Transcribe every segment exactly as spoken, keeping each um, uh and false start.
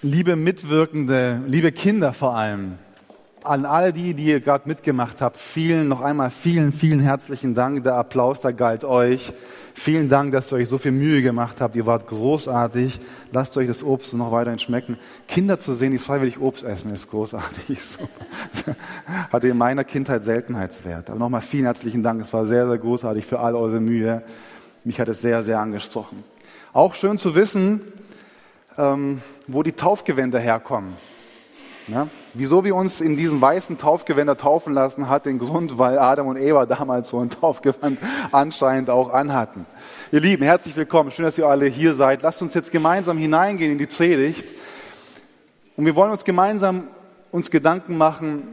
Liebe Mitwirkende, liebe Kinder vor allem, an alle die, die ihr gerade mitgemacht habt, vielen, noch einmal vielen, vielen herzlichen Dank. Der Applaus, der galt euch. Vielen Dank, dass ihr euch so viel Mühe gemacht habt. Ihr wart großartig. Lasst euch das Obst noch weiterhin schmecken. Kinder zu sehen, die freiwillig Obst essen, ist großartig. Hatte in meiner Kindheit Seltenheitswert. Aber nochmal vielen herzlichen Dank. Es war sehr, sehr großartig für all eure Mühe. Mich hat es sehr, sehr angesprochen. Auch schön zu wissen, ähm, wo die Taufgewänder herkommen. Ja? Wieso wir uns in diesen weißen Taufgewänder taufen lassen, hat den Grund, weil Adam und Eva damals so ein Taufgewand anscheinend auch anhatten. Ihr Lieben, herzlich willkommen. Schön, dass ihr alle hier seid. Lasst uns jetzt gemeinsam hineingehen in die Predigt. Und wir wollen uns gemeinsam uns Gedanken machen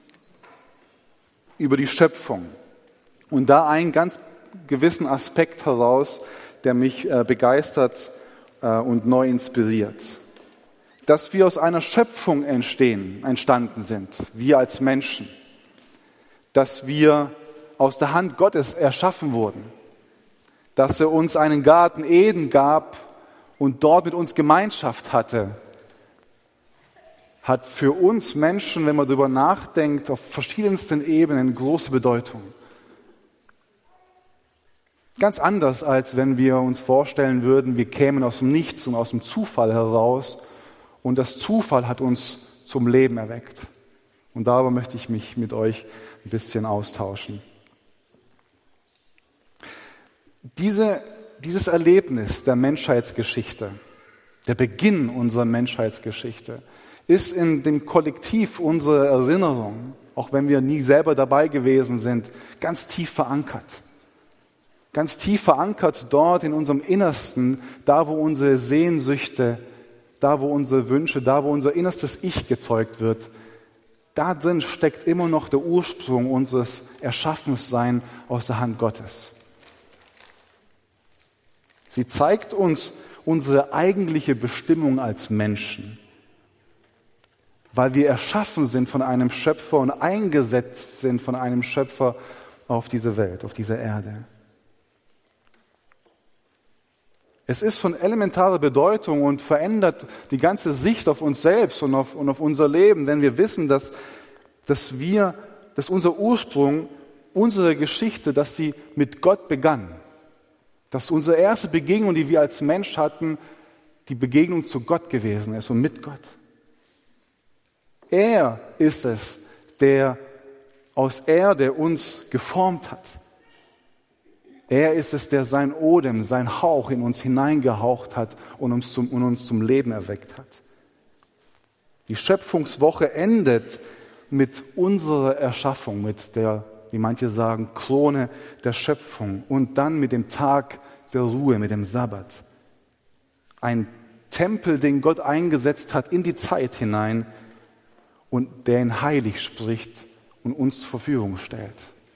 über die Schöpfung. Und da einen ganz gewissen Aspekt heraus, der mich äh, begeistert äh, und neu inspiriert. Dass wir aus einer Schöpfung entstehen, entstanden sind, wir als Menschen. Dass wir aus der Hand Gottes erschaffen wurden. Dass er uns einen Garten Eden gab und dort mit uns Gemeinschaft hatte. Hat für uns Menschen, wenn man darüber nachdenkt, auf verschiedensten Ebenen große Bedeutung. Ganz anders, als wenn wir uns vorstellen würden, wir kämen aus dem Nichts und aus dem Zufall heraus. Und das Zufall hat uns zum Leben erweckt. Und darüber möchte ich mich mit euch ein bisschen austauschen. Diese, dieses Erlebnis der Menschheitsgeschichte, der Beginn unserer Menschheitsgeschichte, ist in dem Kollektiv unserer Erinnerung, auch wenn wir nie selber dabei gewesen sind, ganz tief verankert. Ganz tief verankert dort in unserem Innersten, da wo unsere Sehnsüchte, da wo unsere Wünsche, da wo unser innerstes Ich gezeugt wird, da drin steckt immer noch der Ursprung unseres Erschaffensseins aus der Hand Gottes. Sie zeigt uns unsere eigentliche Bestimmung als Menschen, weil wir erschaffen sind von einem Schöpfer und eingesetzt sind von einem Schöpfer auf diese Welt, auf diese Erde. Es ist von elementarer Bedeutung und verändert die ganze Sicht auf uns selbst und auf, und auf unser Leben, wenn wir wissen, dass, dass wir, dass unser Ursprung, unsere Geschichte, dass sie mit Gott begann. Dass unsere erste Begegnung, die wir als Mensch hatten, die Begegnung zu Gott gewesen ist und mit Gott. Er ist es, der aus Erde uns geformt hat. Er ist es, der sein Odem, sein Hauch in uns hineingehaucht hat und uns zum, und uns zum Leben erweckt hat. Die Schöpfungswoche endet mit unserer Erschaffung, mit der, wie manche sagen, Krone der Schöpfung und dann mit dem Tag der Ruhe, mit dem Sabbat. Ein Tempel, den Gott eingesetzt hat in die Zeit hinein und der ihn heilig spricht und uns zur Verfügung stellt.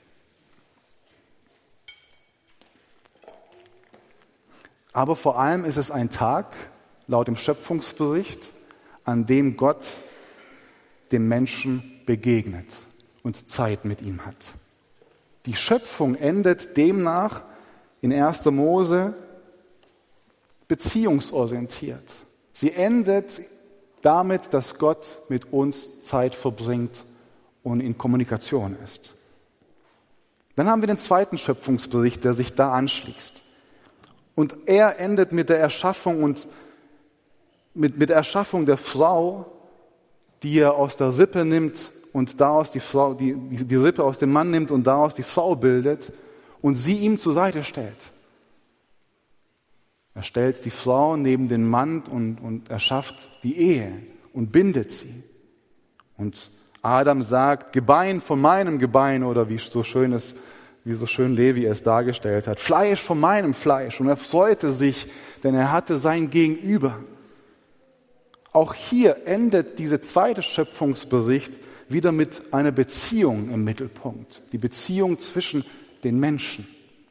Aber vor allem ist es ein Tag, laut dem Schöpfungsbericht, an dem Gott dem Menschen begegnet und Zeit mit ihm hat. Die Schöpfung endet demnach in erster Mose beziehungsorientiert. Sie endet damit, dass Gott mit uns Zeit verbringt und in Kommunikation ist. Dann haben wir den zweiten Schöpfungsbericht, der sich da anschließt. Und er endet mit der Erschaffung und mit, mit der Erschaffung der Frau, die er aus der Rippe nimmt und daraus die Frau, die, die, die Rippe aus dem Mann nimmt und daraus die Frau bildet und sie ihm zur Seite stellt. Er stellt die Frau neben den Mann und, und erschafft die Ehe und bindet sie. Und Adam sagt, Gebein von meinem Gebein, oder wie so schön ist, wie so schön Levi es dargestellt hat. Fleisch von meinem Fleisch. Und er freute sich, denn er hatte sein Gegenüber. Auch hier endet dieser zweite Schöpfungsbericht wieder mit einer Beziehung im Mittelpunkt. Die Beziehung zwischen den Menschen.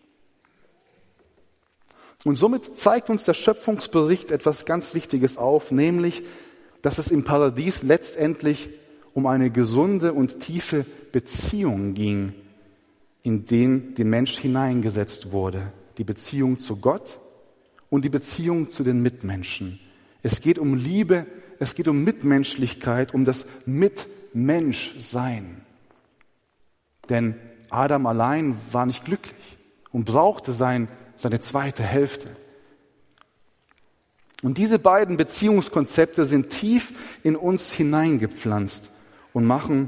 Und somit zeigt uns der Schöpfungsbericht etwas ganz Wichtiges auf, nämlich, dass es im Paradies letztendlich um eine gesunde und tiefe Beziehung ging, in den der Mensch hineingesetzt wurde. Die Beziehung zu Gott und die Beziehung zu den Mitmenschen. Es geht um Liebe es geht um Mitmenschlichkeit, um das Mitmenschsein. Denn Adam allein war nicht glücklich und brauchte sein, seine zweite Hälfte. Und diese beiden Beziehungskonzepte sind tief in uns hineingepflanzt und machen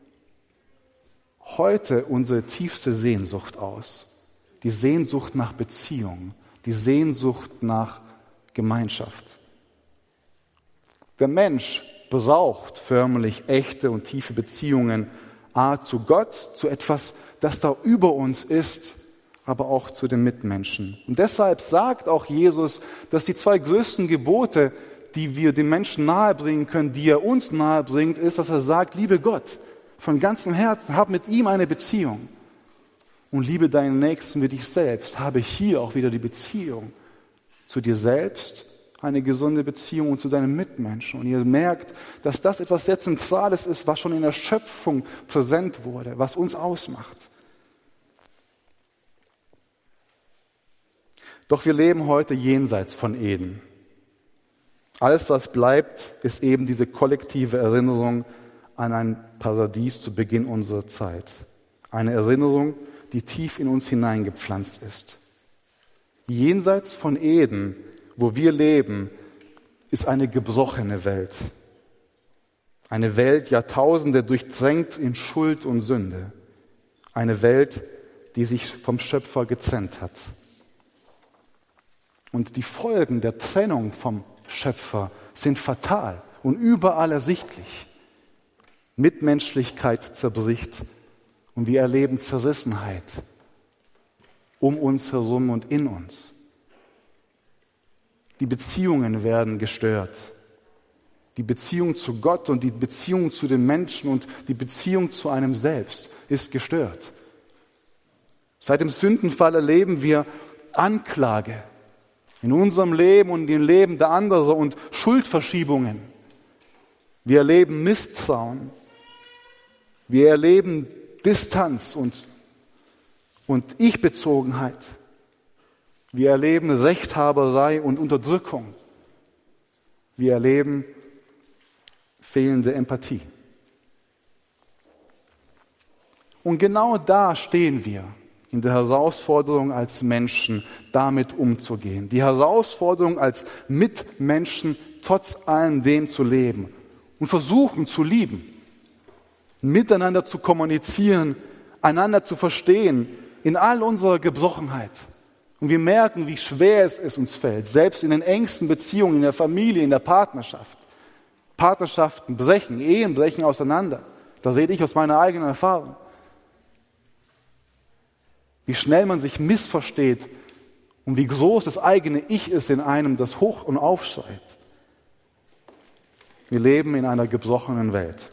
heute unsere tiefste Sehnsucht aus. Die Sehnsucht nach Beziehung, die Sehnsucht nach Gemeinschaft. Der Mensch braucht förmlich echte und tiefe Beziehungen, a, zu Gott, zu etwas, das da über uns ist, aber auch zu den Mitmenschen. Und deshalb sagt auch Jesus, dass die zwei größten Gebote, die wir den Menschen nahebringen können, die er uns nahebringt, ist, dass er sagt, liebe Gott von ganzem Herzen, hab mit ihm eine Beziehung und liebe deinen Nächsten wie dich selbst. Habe hier auch wieder die Beziehung zu dir selbst, eine gesunde Beziehung und zu deinen Mitmenschen. Und ihr merkt, dass das etwas sehr Zentrales ist, was schon in der Schöpfung präsent wurde, was uns ausmacht. Doch wir leben heute jenseits von Eden. Alles, was bleibt, ist eben diese kollektive Erinnerung an ein Paradies zu Beginn unserer Zeit. Eine Erinnerung, die tief in uns hineingepflanzt ist. Jenseits von Eden, wo wir leben, ist eine gebrochene Welt. Eine Welt, Jahrtausende durchtränkt in Schuld und Sünde. Eine Welt, die sich vom Schöpfer getrennt hat. Und die Folgen der Trennung vom Schöpfer sind fatal und überall ersichtlich. Mitmenschlichkeit zerbricht und wir erleben Zerrissenheit um uns herum und in uns. Die Beziehungen werden gestört. Die Beziehung zu Gott und die Beziehung zu den Menschen und die Beziehung zu einem selbst ist gestört. Seit dem Sündenfall erleben wir Anklage in unserem Leben und im Leben der anderen und Schuldverschiebungen. Wir erleben Misstrauen. Wir erleben Distanz und, und Ich-Bezogenheit. Wir erleben Rechthaberei und Unterdrückung. Wir erleben fehlende Empathie. Und genau da stehen wir in der Herausforderung als Menschen, damit umzugehen. Die Herausforderung als Mitmenschen trotz allem dem zu leben und versuchen zu lieben, miteinander zu kommunizieren, einander zu verstehen, in all unserer Gebrochenheit. Und wir merken, wie schwer es, es uns fällt, selbst in den engsten Beziehungen, in der Familie, in der Partnerschaft. Partnerschaften brechen, Ehen brechen auseinander. Das sehe ich aus meiner eigenen Erfahrung. Wie schnell man sich missversteht und wie groß das eigene Ich ist in einem, das hoch und aufschreit. Wir leben in einer gebrochenen Welt.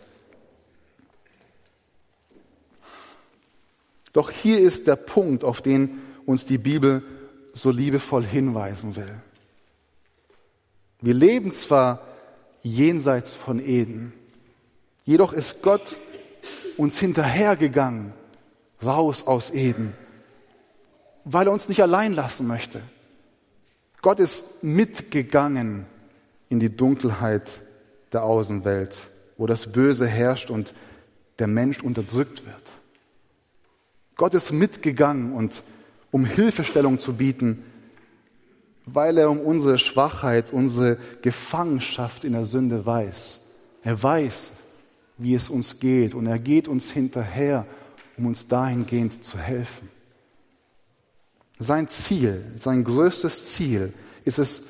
Doch hier ist der Punkt, auf den uns die Bibel so liebevoll hinweisen will. Wir leben zwar jenseits von Eden, jedoch ist Gott uns hinterhergegangen, raus aus Eden, weil er uns nicht allein lassen möchte. Gott ist mitgegangen in die Dunkelheit der Außenwelt, wo das Böse herrscht und der Mensch unterdrückt wird. Gott ist mitgegangen, und um Hilfestellung zu bieten, weil er um unsere Schwachheit, unsere Gefangenschaft in der Sünde weiß. Er weiß, wie es uns geht, und er geht uns hinterher, um uns dahingehend zu helfen. Sein Ziel, sein größtes Ziel ist es,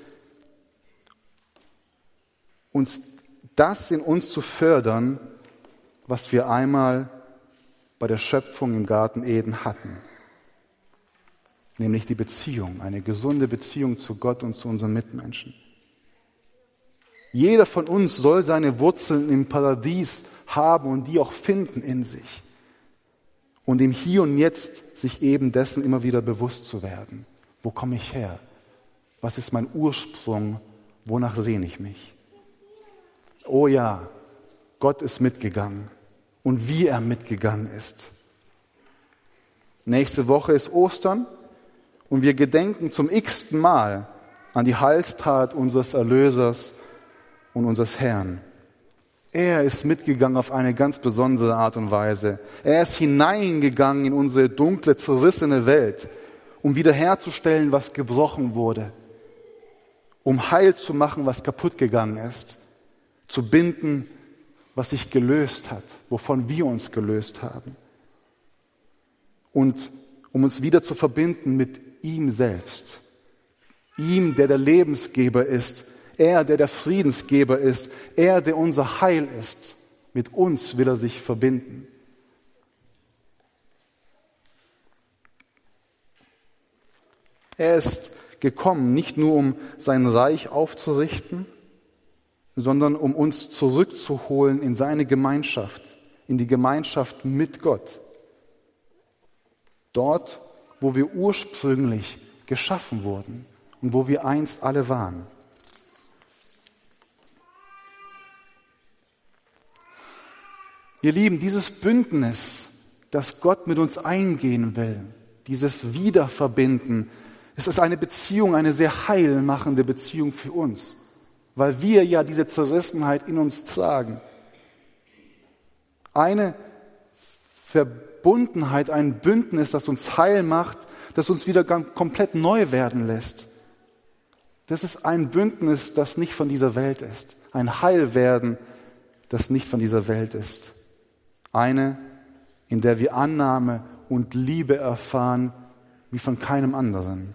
uns das in uns zu fördern, was wir einmal bei der Schöpfung im Garten Eden hatten. Nämlich die Beziehung, eine gesunde Beziehung zu Gott und zu unseren Mitmenschen. Jeder von uns soll seine Wurzeln im Paradies haben und die auch finden in sich. Und im Hier und Jetzt sich eben dessen immer wieder bewusst zu werden. Wo komme ich her? Was ist mein Ursprung? Wonach sehne ich mich? Oh ja, Gott ist mitgegangen und wie er mitgegangen ist. Nächste Woche ist Ostern und wir gedenken zum x-ten Mal an die Heilstat unseres Erlösers und unseres Herrn. Er ist mitgegangen auf eine ganz besondere Art und Weise. Er ist hineingegangen in unsere dunkle, zerrissene Welt, um wiederherzustellen, was gebrochen wurde, um heil zu machen, was kaputt gegangen ist, zu binden, was sich gelöst hat, wovon wir uns gelöst haben, und um uns wieder zu verbinden mit ihm selbst, ihm, der der Lebensgeber ist, er, der der Friedensgeber ist, er, der unser Heil ist. Mit uns will er sich verbinden. Er ist gekommen, nicht nur um sein Reich aufzurichten, sondern um uns zurückzuholen in seine Gemeinschaft, in die Gemeinschaft mit Gott. Dort, wo wir ursprünglich geschaffen wurden und wo wir einst alle waren. Ihr Lieben, dieses Bündnis, das Gott mit uns eingehen will, dieses Wiederverbinden, es ist eine Beziehung, eine sehr heilmachende Beziehung für uns, weil wir ja diese Zerrissenheit in uns tragen. Eine Verbundenheit, ein Bündnis, das uns heil macht, das uns wieder ganz komplett neu werden lässt. Das ist ein Bündnis, das nicht von dieser Welt ist. Ein Heilwerden, das nicht von dieser Welt ist. Eine, in der wir Annahme und Liebe erfahren, wie von keinem anderen.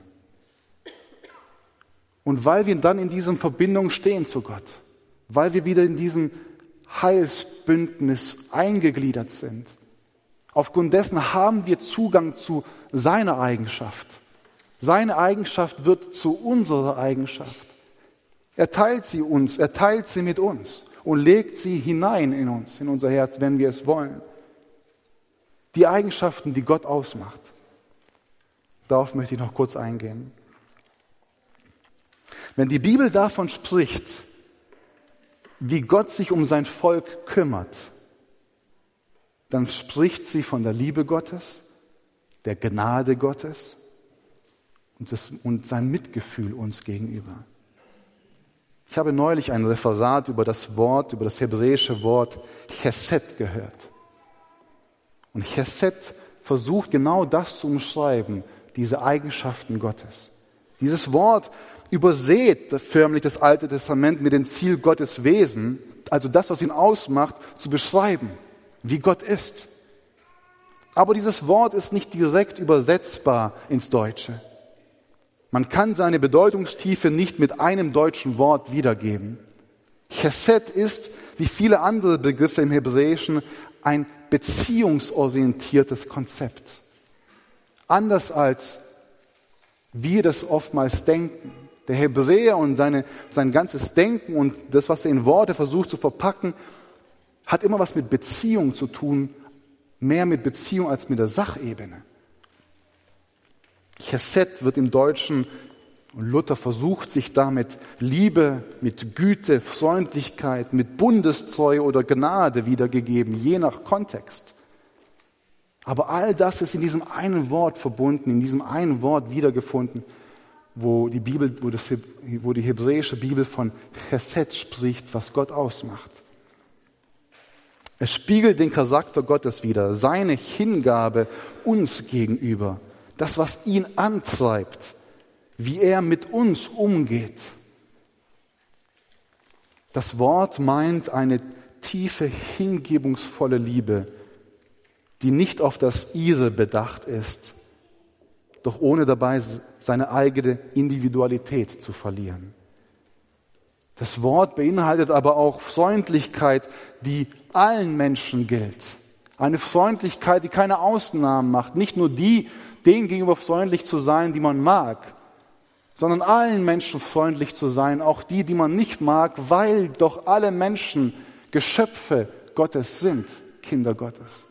Und weil wir dann in dieser Verbindung stehen zu Gott, weil wir wieder in diesem Heilsbündnis eingegliedert sind, aufgrund dessen haben wir Zugang zu seiner Eigenschaft. Seine Eigenschaft wird zu unserer Eigenschaft. Er teilt sie uns, er teilt sie mit uns und legt sie hinein in uns, in unser Herz, wenn wir es wollen. Die Eigenschaften, die Gott ausmacht. Darauf möchte ich noch kurz eingehen. Wenn die Bibel davon spricht, wie Gott sich um sein Volk kümmert, dann spricht sie von der Liebe Gottes, der Gnade Gottes und, das, und sein Mitgefühl uns gegenüber. Ich habe neulich ein Referat über das Wort, über das hebräische Wort Chesed gehört. Und Chesed versucht genau das zu umschreiben, diese Eigenschaften Gottes. Dieses Wort übersät förmlich das Alte Testament mit dem Ziel, Gottes Wesen, also das, was ihn ausmacht, zu beschreiben, wie Gott ist. Aber dieses Wort ist nicht direkt übersetzbar ins Deutsche. Man kann seine Bedeutungstiefe nicht mit einem deutschen Wort wiedergeben. Chesed ist, wie viele andere Begriffe im Hebräischen, ein beziehungsorientiertes Konzept. Anders als wir das oftmals denken. Der Hebräer und seine, sein ganzes Denken und das, was er in Worte versucht zu verpacken, hat immer was mit Beziehung zu tun, mehr mit Beziehung als mit der Sachebene. Chesed wird im Deutschen, und Luther versucht sich damit Liebe, mit Güte, Freundlichkeit, mit Bundestreue oder Gnade wiedergegeben, je nach Kontext. Aber all das ist in diesem einen Wort verbunden, in diesem einen Wort wiedergefunden, wo die Bibel, wo, das, wo die hebräische Bibel von Chesed spricht, was Gott ausmacht. Es spiegelt den Charakter Gottes wider, seine Hingabe uns gegenüber, das, was ihn antreibt, wie er mit uns umgeht. Das Wort meint eine tiefe, hingebungsvolle Liebe, die nicht auf das Ihre bedacht ist, doch ohne dabei seine eigene Individualität zu verlieren. Das Wort beinhaltet aber auch Freundlichkeit, die allen Menschen gilt. Eine Freundlichkeit, die keine Ausnahmen macht. Nicht nur die, denen gegenüber freundlich zu sein, die man mag, sondern allen Menschen freundlich zu sein, auch die, die man nicht mag, weil doch alle Menschen Geschöpfe Gottes sind, Kinder Gottes.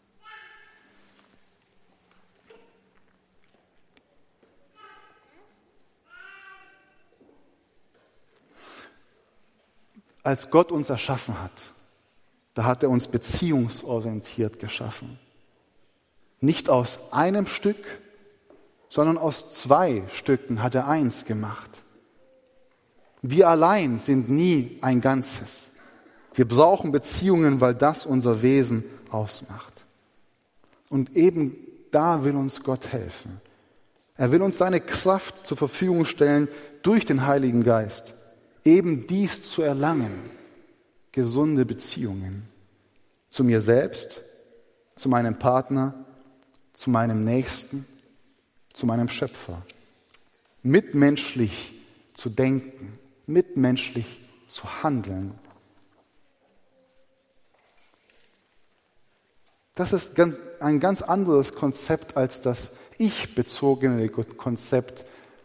Als Gott uns erschaffen hat, da hat er uns beziehungsorientiert geschaffen. Nicht aus einem Stück, sondern aus zwei Stücken hat er eins gemacht. Wir allein sind nie ein Ganzes. Wir brauchen Beziehungen, weil das unser Wesen ausmacht. Und eben da will uns Gott helfen. Er will uns seine Kraft zur Verfügung stellen durch den Heiligen Geist, eben dies zu erlangen, gesunde Beziehungen zu mir selbst, zu meinem Partner, zu meinem Nächsten, zu meinem Schöpfer. Mitmenschlich zu denken, mitmenschlich zu handeln. Das ist ein ganz anderes Konzept als das ich-bezogene Konzept,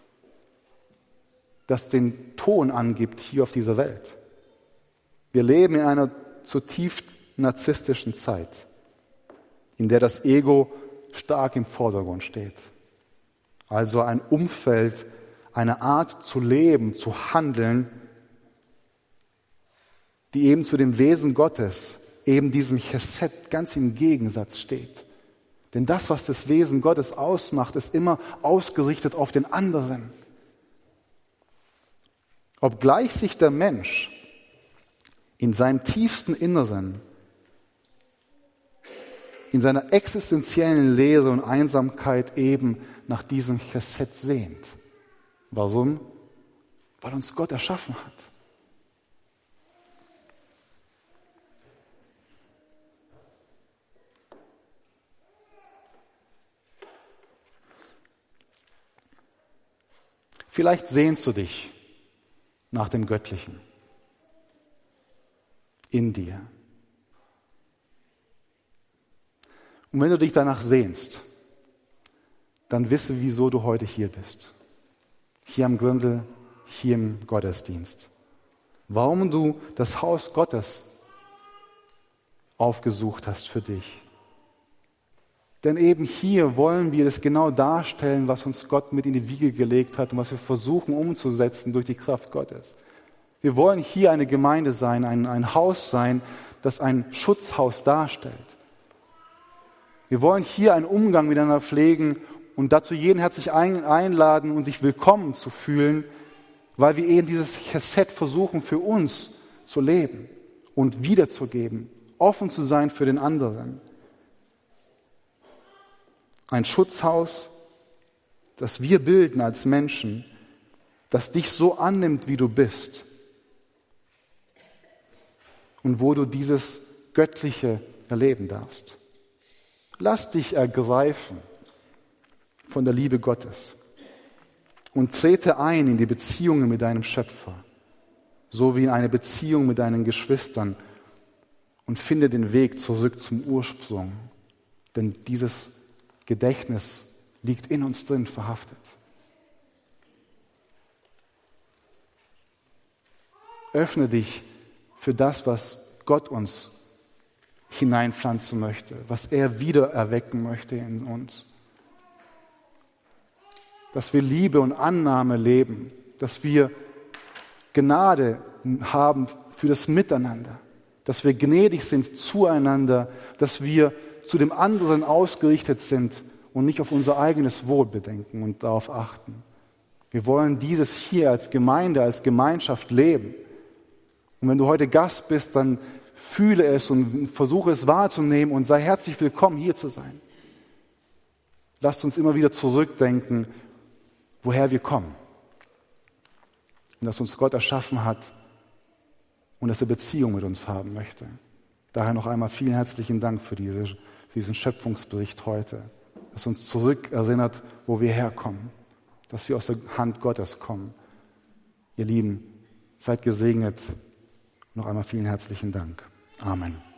das den Ton angibt hier auf dieser Welt. Wir leben in einer zutiefst narzisstischen Zeit, in der das Ego stark im Vordergrund steht. Also ein Umfeld, eine Art zu leben, zu handeln, die eben zu dem Wesen Gottes, eben diesem Chesed, ganz im Gegensatz steht. Denn das, was das Wesen Gottes ausmacht, ist immer ausgerichtet auf den anderen. Obgleich sich der Mensch in seinem tiefsten Inneren, in seiner existenziellen Leere und Einsamkeit eben nach diesem Chesed sehnt. Warum? Weil uns Gott erschaffen hat. Vielleicht sehnst du dich nach dem Göttlichen in dir. Und wenn du dich danach sehnst, dann wisse, wieso du heute hier bist. Hier am Gründel, hier im Gottesdienst. Warum du das Haus Gottes aufgesucht hast für dich. Denn eben hier wollen wir das genau darstellen, was uns Gott mit in die Wiege gelegt hat und was wir versuchen umzusetzen durch die Kraft Gottes. Wir wollen hier eine Gemeinde sein, ein, ein Haus sein, das ein Schutzhaus darstellt. Wir wollen hier einen Umgang miteinander pflegen und dazu jeden herzlich ein, einladen und sich willkommen zu fühlen, weil wir eben dieses Chesed versuchen für uns zu leben und wiederzugeben, offen zu sein für den anderen. Ein Schutzhaus, das wir bilden als Menschen, das dich so annimmt, wie du bist. Und wo du dieses Göttliche erleben darfst. Lass dich ergreifen von der Liebe Gottes und trete ein in die Beziehungen mit deinem Schöpfer, so wie in eine Beziehung mit deinen Geschwistern und finde den Weg zurück zum Ursprung, denn dieses Gedächtnis liegt in uns drin verhaftet. Öffne dich für das, was Gott uns hineinpflanzen möchte, was er wieder erwecken möchte in uns. Dass wir Liebe und Annahme leben, dass wir Gnade haben für das Miteinander, dass wir gnädig sind zueinander, dass wir zu dem anderen ausgerichtet sind und nicht auf unser eigenes Wohl bedenken und darauf achten. Wir wollen dieses hier als Gemeinde, als Gemeinschaft leben. Und wenn du heute Gast bist, dann fühle es und versuche es wahrzunehmen und sei herzlich willkommen, hier zu sein. Lasst uns immer wieder zurückdenken, woher wir kommen. Und dass uns Gott erschaffen hat und dass er Beziehung mit uns haben möchte. Daher noch einmal vielen herzlichen Dank für, diese, für diesen Schöpfungsbericht heute, das uns zurückerinnert, wo wir herkommen, dass wir aus der Hand Gottes kommen. Ihr Lieben, seid gesegnet. Noch einmal vielen herzlichen Dank. Amen.